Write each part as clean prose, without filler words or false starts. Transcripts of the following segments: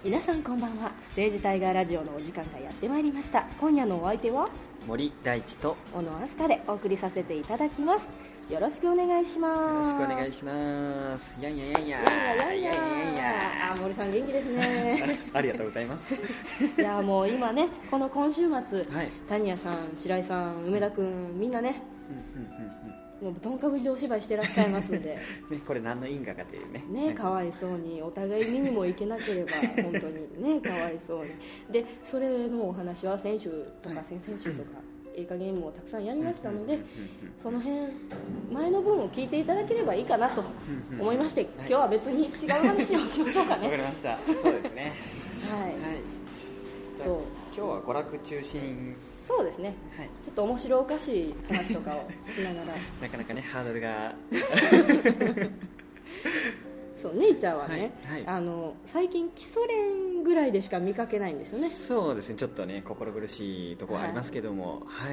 皆さんこんばんは。ステージタイガーラジオのお時間がやってまいりました。今夜のお相手は森大地と小野飛鳥でお送りさせていただきます。よろしくお願いします。 よろしくお願いします。やんややんやあ、森さん元気ですねありがとうございますいやもう今ね、この今週末、 はい、 谷谷さん、白井さん、梅田くん、みんなね、もうどんかぶりでお芝居してらっしゃいますんでね、これ何の因果かというね、かわいそうにお互い見にも行けなければ本当にね、かわいそうに。でそれのお話は先週とか先々週とか、いい加減もたくさんやりましたので、その辺前の分を聞いていただければいいかなと思いまして、今日は別に違う話をしましょうかね。 わかりました。そうですねはい、はい、 そう今日は娯楽中心。 そうですね、はい、ちょっと面白おかしい話とかをしながらなかなかね、ハードルがそう、ネイチャーはね、 はい、 最近基礎練ぐらいでしか見かけないんですよね。 そうですね、ちょっとね心苦しいところはありますけども、はい、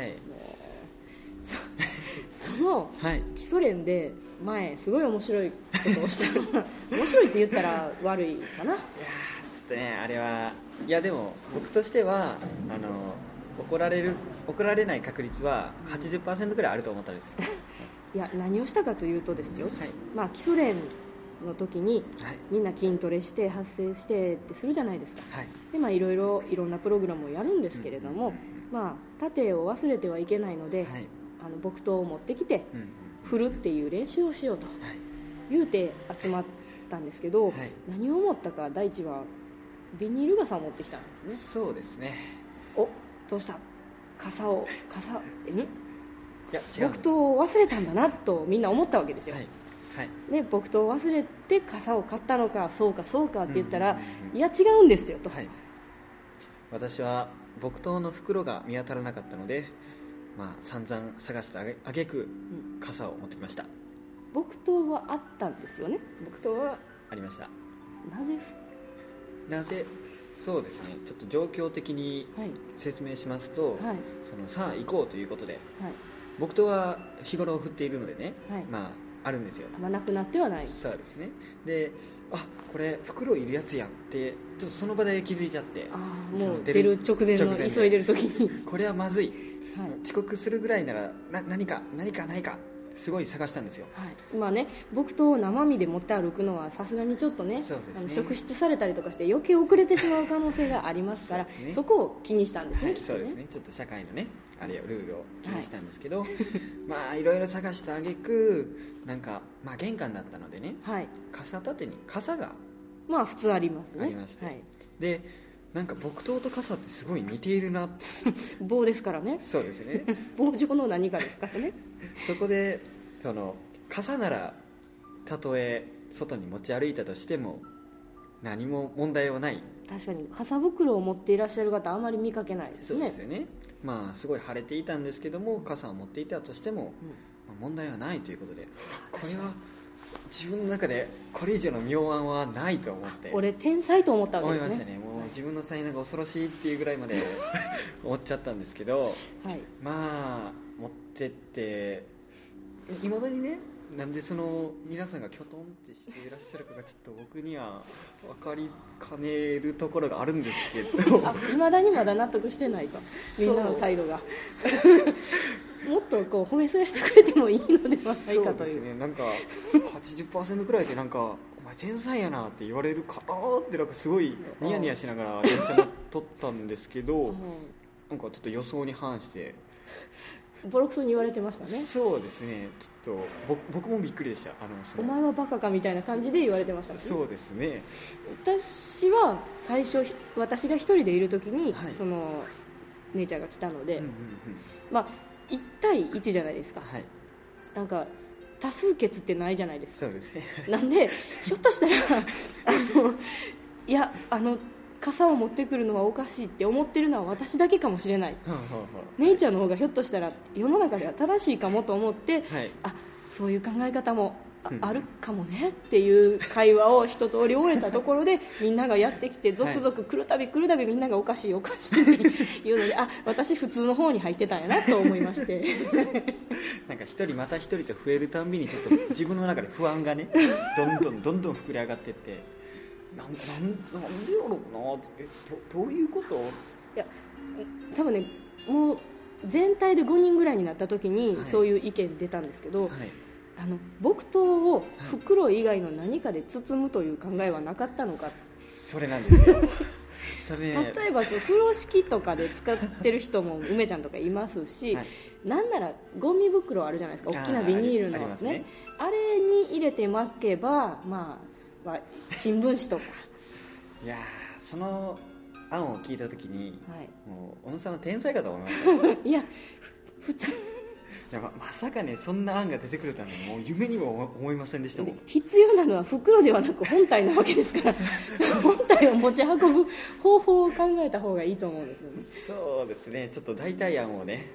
その基礎練で前すごい面白いことをした面白いって言ったら悪いかな。いやちょっとね、あれはいやでも僕としては怒られない確率は 80% くらいあると思ったんですよいや、何をしたかというとですよ、 はい、 まあ、基礎練の時に、みんな筋トレして発声してってするじゃないですか、はい、でまあいろんなプログラムをやるんですけれども、まあ、盾を忘れてはいけないので、はい、木刀を持ってきて、振るっていう練習をしようと、言うて集まったんですけど、はい、何を思ったか大地はビニール傘を持ってきたんですね。 そうですね。 お、どうした、傘いや違う、 木刀を忘れたんだなとみんな思ったわけですよ、はいはい、で木刀を忘れて傘を買ったのか、そうかそうかって言ったら、いや違うんですよと、はい、 私は木刀の袋が見当たらなかったので、まあ、散々探したあげく傘を持ってきました。 木刀はあったんですよね。 木刀はありました。なぜそうですね、ちょっと状況的に説明しますと、はい、さあ行こうということで、はい、木刀は日頃振っているのでね、はい、まああるんですよ。 まあ、なくなってはない。 そうですね。で、これ袋いるやつやんってちょっとその場で気づいちゃって、 もう出る直前の急いでる時にこれはまずい、はい、遅刻するぐらいなら何かないかすごい探したんですよ、はい、まあね、木刀を生身で持って歩くのはさすがにちょっとね、職質されたりとかして余計遅れてしまう可能性がありますから、 そこを気にしたんですね、はい、 そうですね。ちょっと社会のね、あれルールを気にしたんですけど、はい、まあいろいろ探した挙句、なんか、まあ、玄関だったのでね、はい、傘立てに傘がまあ普通ありますね、 ありまして、はい、でなんか木刀と傘ってすごい似ているな棒ですからね。 そうですね棒状の何かですからねそこで傘ならたとえ外に持ち歩いたとしても何も問題はない。 確かに傘袋を持っていらっしゃる方あまり見かけないですね。 そうですよね。まあすごい晴れていたんですけども、傘を持っていたとしても、まあ、問題はないということで、これは自分の中でこれ以上の妙案はないと思って、 俺天才と思ったわけですね。 思いましたね。もう自分の才能が恐ろしいっていうぐらいまで思っちゃったんですけど、はい、まあ持ってっていまだにね、なんで皆さんがきょとんってしていらっしゃるかがちょっと僕には分かりかねるところがあるんですけどいまだにまだ納得してないと、みんなの態度がもっとこう褒めそやしてくれてもいいのではないかという。そうですね。 なんか 80% くらいでなんかお前天才やなって言われるかなってなんかすごいニヤニヤしながら電車乗っとったんですけどなんかちょっと予想に反してボロクソに言われてましたね。 そうですね。ちょっと僕もびっくりでした。 お前はバカかみたいな感じで言われてましたね。 そうですね。 私は最初私が一人でいる時に、はい、姉ちゃんが来たので、まあ1対1じゃないですか、はい、なんか多数決ってないじゃないですか。 そうですね。 なんでひょっとしたらいや傘を持ってくるのはおかしいって思ってるのは私だけかもしれない、姉ちゃんの方がひょっとしたら世の中では正しいかもと思って、はい、そういう考え方もあるかもねっていう会話を一通り終えたところでみんながやってきて続々来るたびみんながおかしいっていうので私普通の方に入ってたんやなと思いましてなんか一人また一人と増えるたんびにちょっと自分の中で不安がねどんどん膨れ上がっていってなんでやろうなって、どういうこと？いや多分ね、もう全体で5人ぐらいになった時にそういう意見出たんですけど、はい、木刀を袋以外の何かで包むという考えはなかったのか。 それなんですよそれ、ね、 例えば風呂敷とかで使ってる人も梅ちゃんとかいますし、はい、なんならゴミ袋あるじゃないですか、大きなビニールの ね、あれに入れて巻けば、まあ、新聞紙とかいやその案を聞いたときに、はい、もう小野さんは天才かと思いましたいや普通まさかね、そんな案が出てくるとは、ね、もう夢にも思いませんでしたもん。 必要なのは袋ではなく本体なわけですから本体を持ち運ぶ方法を考えた方がいいと思うんですよね。 そうですね、ちょっと代替案をね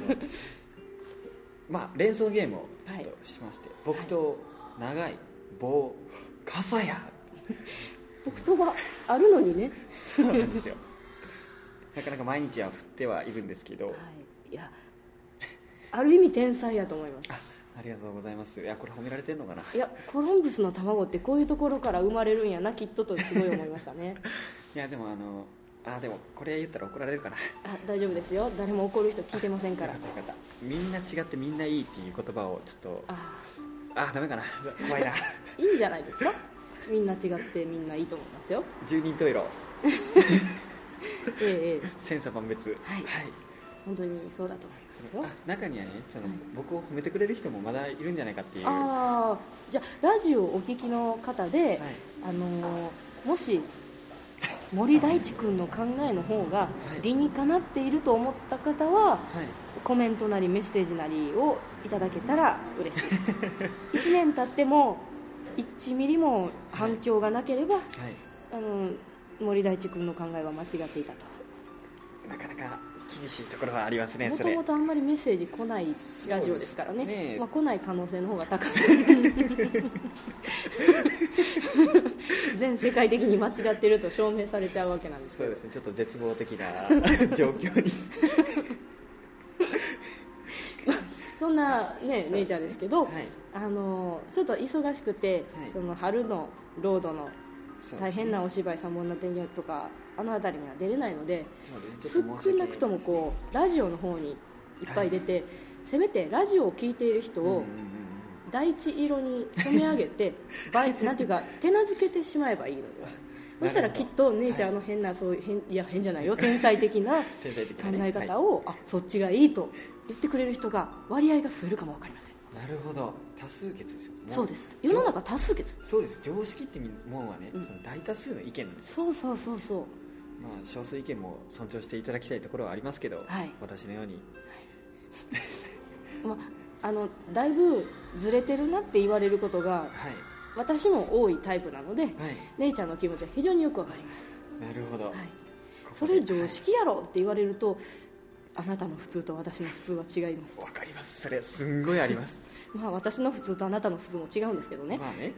まあ連想ゲームをちょっとしまして、はい、木刀、長い棒、傘や木刀はあるのにねそうなんですよなかなか毎日は振ってはいるんですけど、はい、 いやある意味天才やと思います。 ありがとうございます。いやこれ褒められてるのかな。 いやコロンブスの卵ってこういうところから生まれるんやなきっととすごい思いましたねいやでもでもこれ言ったら怒られるかな。 大丈夫ですよ、誰も怒る人聞いてませんから。 みんな違ってみんないいっていう言葉をちょっとダメかな、怖いないいんじゃないですか、みんな違ってみんないいと思いますよ。 十人十色千差万別、 はい、はい、本当にそうだと思いますよ。 中にはね、僕を褒めてくれる人もまだいるんじゃないかっていう。じゃあラジオをお聞きの方で、はい、もし森大地君の考えの方が理にかなっていると思った方は、はい、コメントなりメッセージなりをいただけたら嬉しいです1年経っても1ミリも反響がなければ、はいはい、森大地君の考えは間違っていたと。 なかなか厳しいところはありますね。 もともとあんまりメッセージ来ないラジオですからね、来ない可能性の方が高い全世界的に間違ってると証明されちゃうわけなんですけど。 そうですね、ちょっと絶望的な状況にそんな、ね、姉ちゃんですけど、はい、ちょっと忙しくて、はい、その春のロードの大変なお芝居三本の天気とかあの辺りには出れないので、少なくともこうラジオの方にいっぱい出て、はい、せめてラジオを聞いている人を第一色に染め上げてなんていうか手なずけてしまえばいいのでは。そしたらきっと姉ちゃんの変な、そういう変じゃないよ、天才的な考え方を、はい、そっちがいいと言ってくれる人が割合が増えるかも分かりません。 なるほど、多数決ですよ。 そうです、世の中多数決。 そうです、常識ってもんはね、その大多数の意見なんですよ。 そう、 まあ、少数意見も尊重していただきたいところはありますけど、はい、私のように、 はいだいぶずれてるなって言われることが、はい、私も多いタイプなので、はい、姉ちゃんの気持ちは非常によくわかります。 なるほど、はい、 それ常識やろって言われると、あなたの普通と私の普通は違います。 わかります、それすんごいありますまあ、私の普通とあなたの普通も違うんですけどね、 まあね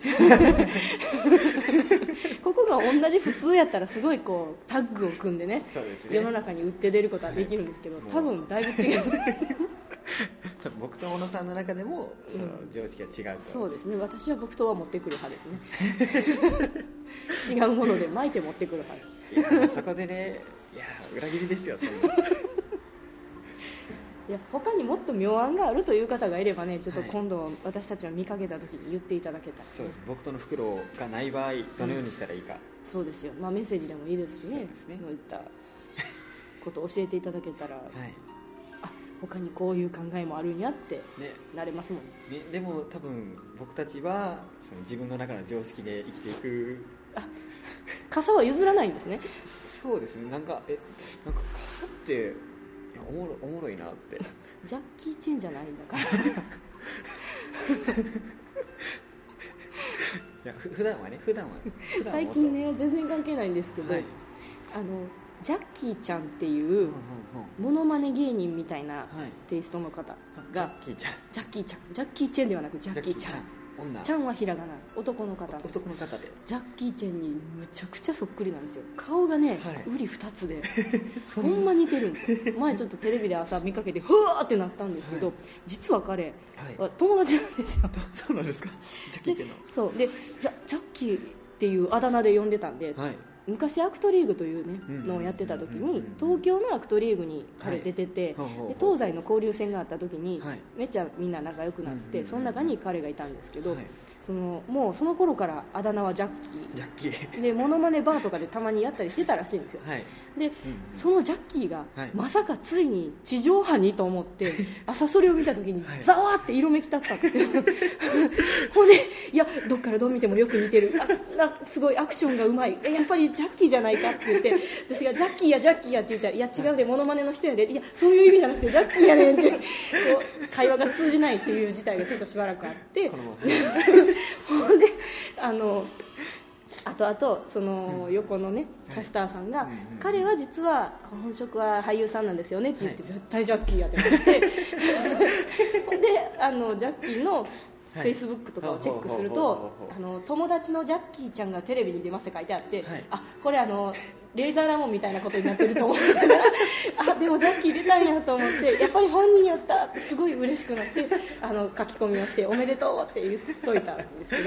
ここが同じ普通やったらすごいこうタッグを組んで ね、世の中に売って出ることはできるんですけど、多分だいぶ違う僕と小野さんの中でもその常識は違うと、 そうですね、私は僕とは持ってくる派ですね違うもので巻いて持ってくる派です。いやそこでね、いや裏切りですよ、そんないや他にもっと妙案があるという方がいればね、ちょっと今度私たちを見かけた時に言っていただけたら、ね、 そうです。僕との袋がない場合どのようにしたらいいか、 そうですよ、まあ、メッセージでもいいですしね、そういったことを教えていただけたら、はい、他にこういう考えもあるんやってなれますもん ね。 でも多分僕たちはその自分の中の常識で生きていく。 傘は譲らないんですね。 そうですね、なんか傘っておもろいなって。 ジャッキー・チェンじゃないんだからいや普段は最近ね、全然関係ないんですけど、はい、ジャッキーちゃんっていうモノマネ芸人みたいなテイストの方が、 ジャッキーちゃん、 ジャッキーチェンではなくジャッキーちゃん、ちゃんはひらがな、男の方でジャッキーチェンにむちゃくちゃそっくりなんですよ。顔がね、うり二つでほんま似てるんですよ。前ちょっとテレビで朝見かけてふわーってなったんですけど、実は彼は友達なんですよ。 そうなんですか、ジャッキーチェンの。 そうで、ジャッキーっていうあだ名で呼んでたんで、 はい、 昔アクトリーグという、ねのをやってた時に東京のアクトリーグに彼出てて、はい、で東西の交流戦があった時に、はい、めっちゃみんな仲良くなって、その中に彼がいたんですけど、はい、もうその頃からあだ名はジャッキーでモノマネバーとかでたまにやったりしてたらしいんですよ、はい、で、そのジャッキーが、はい、まさかついに地上波にと思って朝それを見た時に、はい、ざわーって色めき立ったってほんで、いやどっからどう見てもよく似てる、すごいアクションがうまい、やっぱりジャッキーじゃないかって言って、私がジャッキーやって言ったら、いや違うでモノマネの人やで、いやそういう意味じゃなくてジャッキーやねんってこう会話が通じないっていう事態がちょっとしばらくあってほんであとその横のねキャスターさんが、彼は実は本職は俳優さんなんですよねって言って、絶対ジャッキーやって言ってほんでジャッキーのフェイスブックとかをチェックすると、友達のジャッキーちゃんがテレビに出ますって書いてあって、これレイザーラモンみたいなことになってると思ってたらでもジャッキー出たんやと思って、やっぱり本人やったってすごい嬉しくなって書き込みをしておめでとうって言っといたんですけ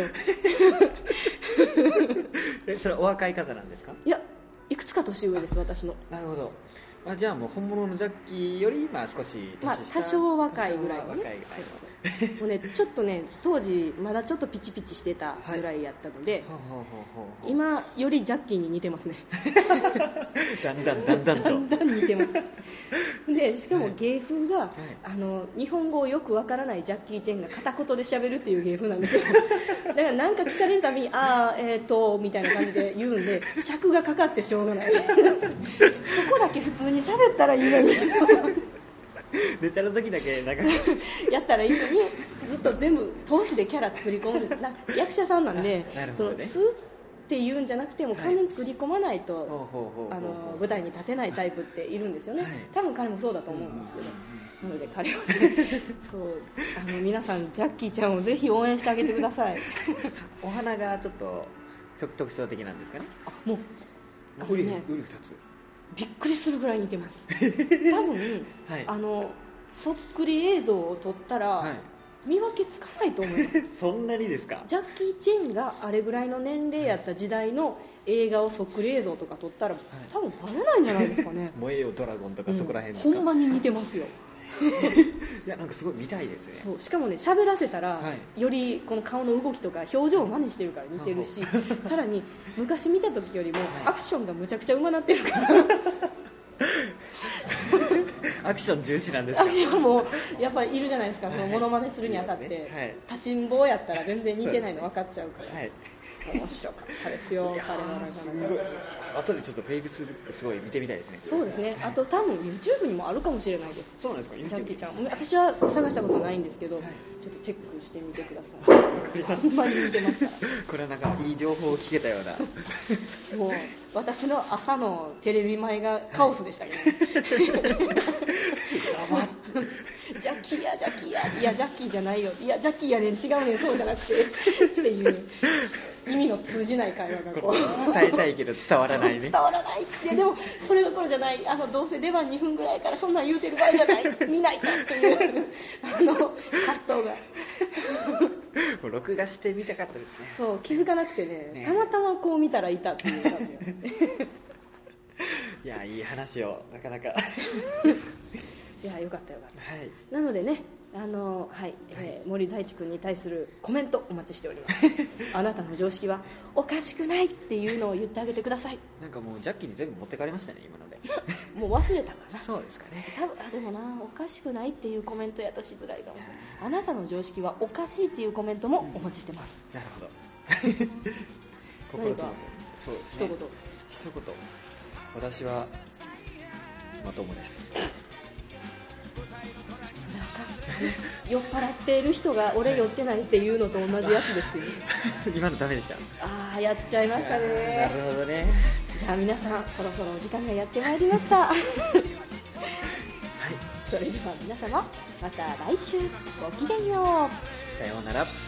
どそれお若い方なんですか？いや、いくつか年上です、私の。 なるほど。じゃあもう本物のジャッキーより少し年下、 多少若いぐらいのね、もうねちょっとね当時まだちょっとピチピチしてたぐらいやったので、今よりジャッキーに似てますねだんだん似てますでしかも芸風が、日本語をよくわからないジャッキー・チェンが片言で喋るっていう芸風なんですよだから何か聞かれるたびにみたいな感じで言うんで尺がかかってしょうがないそこだけ普通に喋ったらいいのにネタの時だけなんかやったらいいのに、ずっと全部通しでキャラ作り込む役者さんなんで、そのスーって言うんじゃなくても完全に作り込まないと舞台に立てないタイプっているんですよね、多分彼もそうだと思うんですけど、なので彼はねそう皆さんジャッキーちゃんをぜひ応援してあげてくださいお花がちょっと特徴的なんですかね。 もうウリ2つびっくりするぐらい似てます多分、そっくり映像を撮ったら、見分けつかないと思いますそんなにですか？ ジャッキー・チェンがあれぐらいの年齢やった時代の映画をそっくり映像とか撮ったら、多分バレないんじゃないですかね燃えよドラゴンとかそこら辺ですか？ ほんまに似てますよいやなんかすごい見たいですね。 そうしかもね喋らせたら、よりこの顔の動きとか表情を真似してるから似てるしさらに昔見た時よりもアクションがむちゃくちゃ上手なってるからアクション重視なんですか？ アクションもやっぱりいるじゃないですか、そのモノマネするにあたって、立ちんぼうやったら全然似てないの分かっちゃうから、面白かったですよ彼は。 すごい後でちょっとフェイスブックすごい見てみたいですね。 そうですね。あと多分 YouTube にもあるかもしれないです。 そうなんですか？ ジャッキーちゃん私は探したことないんですけど、ちょっとチェックしてみてください。わかります。ほんまに見てますからこれはなんかいい情報を聞けたようなもう私の朝のテレビ前がカオスでしたけど、ジャッキーやいやジャッキーじゃないよ、いやジャッキーやねん、違うねん、そうじゃなくてっていう意味の通じない会話がこう伝えたいけど伝わらないね。 伝わらない。いやでもそれどころじゃない、どうせ出番2分ぐらいからそんなん言うてる場合じゃない、見ないとっていう葛藤がもう録画してみたかったですね。 そう気づかなくて ねたまたまこう見たらいたっていう感じいやいい話をなかなかいやよかった、なのでね森大地君に対するコメントお待ちしておりますあなたの常識はおかしくないっていうのを言ってあげてください。 なんかもうジャッキーに全部持ってかれましたね今のでもう忘れたかな。 そうですかね。 多分でもな、おかしくないっていうコメントやとしづらいかもしれない。あなたの常識はおかしいっていうコメントもお待ちしてます、 なるほど心とそうですね、一言私はまともです酔っ払っている人が俺酔ってないっていうのと同じやつですよ今のダメでした。 やっちゃいましたね。 なるほどね。 じゃあ皆さんそろそろお時間がやってまいりましたそれでは皆様また来週ごきげんよう。 さようなら。